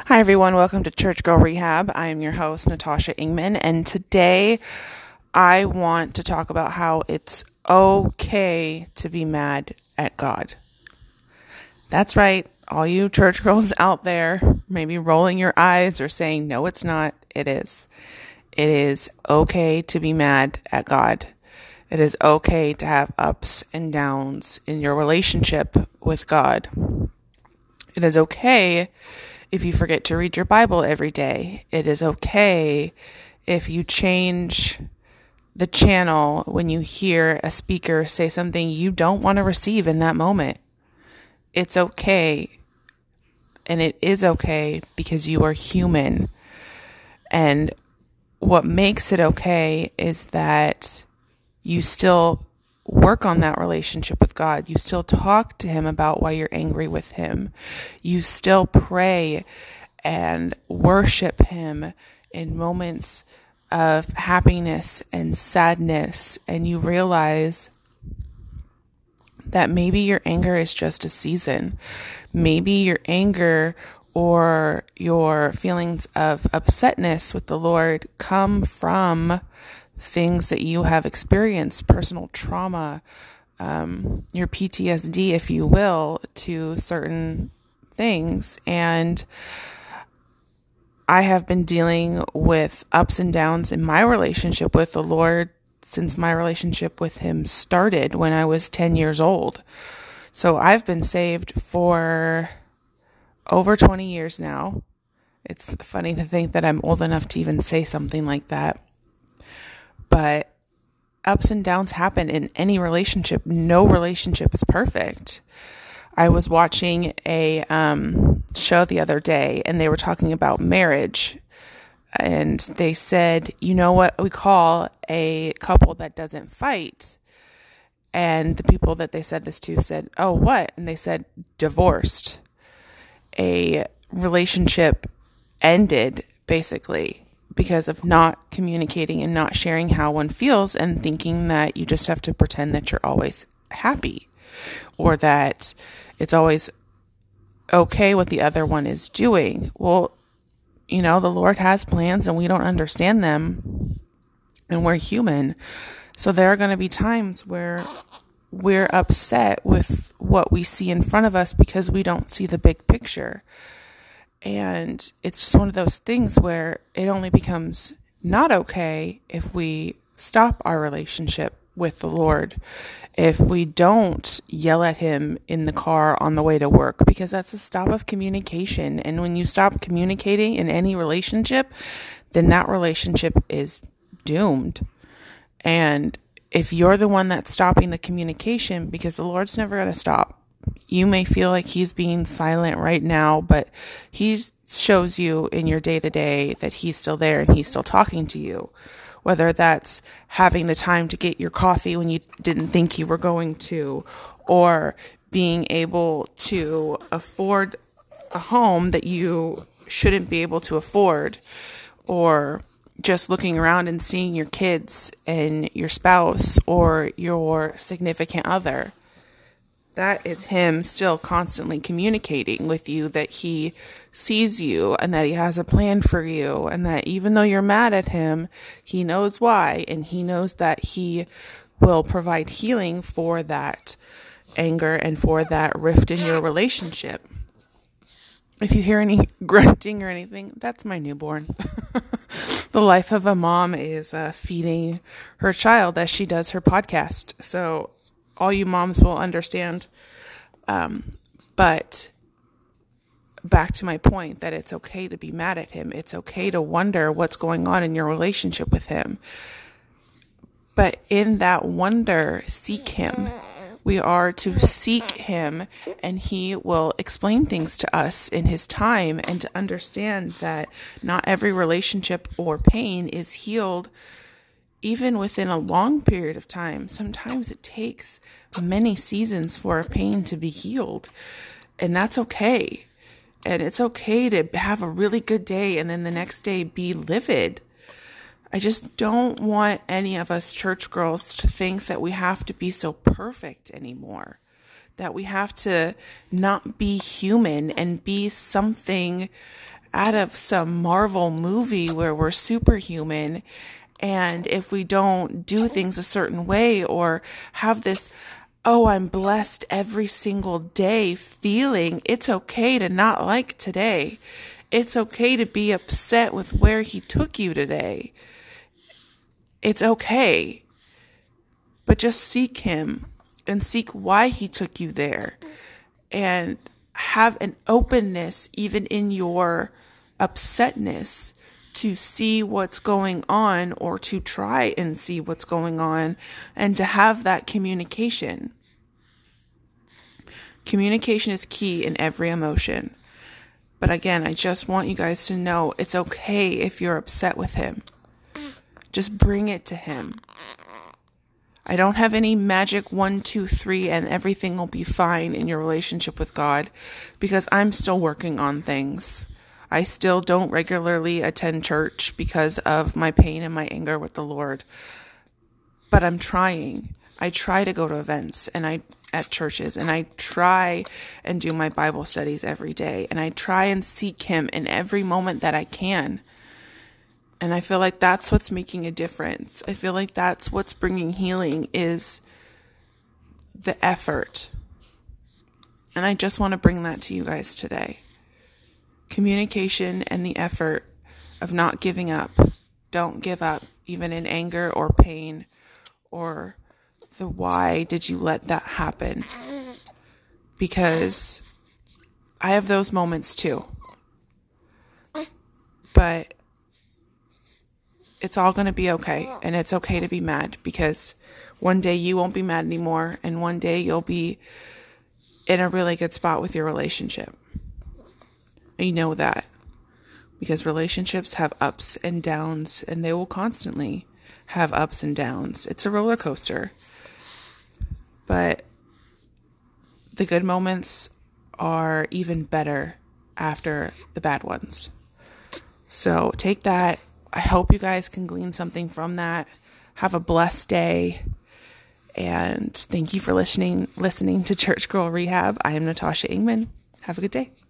Hi everyone, welcome to Church Girl Rehab. I am your host, Natasha Ingman, and today I want to talk about how it's okay to be mad at God. That's right, all you church girls out there, maybe rolling your eyes or saying, no, it's not. It is. It is okay to be mad at God. It is okay to have ups and downs in your relationship with God. It is okay if you forget to read your Bible every day. It is okay if you change the channel when you hear a speaker say something you don't want to receive in that moment. It's okay. And it is okay because you are human. And what makes it okay is that you still work on that relationship with God. You still talk to Him about why you're angry with Him. You still pray and worship Him in moments of happiness and sadness. And you realize that maybe your anger is just a season. Maybe your anger or your feelings of upsetness with the Lord come from things that you have experienced, personal trauma, your PTSD, if you will, to certain things. And I have been dealing with ups and downs in my relationship with the Lord since my relationship with Him started when I was 10 years old. So I've been saved for over 20 years now. It's funny to think that I'm old enough to even say something like that. But ups and downs happen in any relationship. No relationship is perfect. I was watching a show the other day, and they were talking about marriage. And they said, you know what we call a couple that doesn't fight? And the people that they said this to said, oh, what? And they said, divorced. A relationship ended, basically, because of not communicating and not sharing how one feels and thinking that you just have to pretend that you're always happy or that it's always okay what the other one is doing. Well, you know, the Lord has plans and we don't understand them and we're human. So there are going to be times where we're upset with what we see in front of us because we don't see the big picture. And it's just one of those things where it only becomes not okay if we stop our relationship with the Lord, if we don't yell at Him in the car on the way to work, because that's a stop of communication. And when you stop communicating in any relationship, then that relationship is doomed. And if you're the one that's stopping the communication, because the Lord's never going to stop. You may feel like He's being silent right now, but He shows you in your day-to-day that He's still there and He's still talking to you. Whether that's having the time to get your coffee when you didn't think you were going to, or being able to afford a home that you shouldn't be able to afford, or just looking around and seeing your kids and your spouse or your significant other. That is Him still constantly communicating with you that He sees you and that He has a plan for you, and that even though you're mad at Him, He knows why, and He knows that He will provide healing for that anger and for that rift in your relationship. If you hear any grunting or anything, that's my newborn. The life of a mom is feeding her child as she does her podcast. So all you moms will understand. But back to my point that it's okay to be mad at Him. It's okay to wonder what's going on in your relationship with Him. But in that wonder, seek Him. We are to seek Him, and He will explain things to us in His time, and to understand that not every relationship or pain is healed even within a long period of time. Sometimes it takes many seasons for a pain to be healed, and that's okay. And it's okay to have a really good day and then the next day be livid. I just don't want any of us church girls to think that we have to be so perfect anymore, that we have to not be human and be something out of some Marvel movie where we're superhuman. And if we don't do things a certain way or have this, oh, I'm blessed every single day feeling, it's okay to not like today. It's okay to be upset with where he took you today. It's okay. But just seek him and seek why he took you there. And have an openness even in your upsetness to see what's going on, or to try and see what's going on, and to have that communication. Communication is key in every emotion. But again, I just want you guys to know it's okay if you're upset with him. Just bring it to him. I don't have any magic 1, 2, 3 and everything will be fine in your relationship with God, because I'm still working on things. I still don't regularly attend church because of my pain and my anger with the Lord. But I'm trying. I try to go to events at churches, and I try and do my Bible studies every day, and I try and seek him in every moment that I can. And I feel like that's what's making a difference. I feel like that's what's bringing healing, is the effort. And I just want to bring that to you guys today. Communication and the effort of not giving up. Don't give up, even in anger or pain, or the why did you let that happen? Because I have those moments too. But it's all going to be okay. And it's okay to be mad, because one day you won't be mad anymore. And one day you'll be in a really good spot with your relationship. You know that, because relationships have ups and downs, and they will constantly have ups and downs. It's a roller coaster. But the good moments are even better after the bad ones. So take that. I hope you guys can glean something from that. Have a blessed day. And thank you for listening to Church Girl Rehab. I am Natasha Ingman. Have a good day.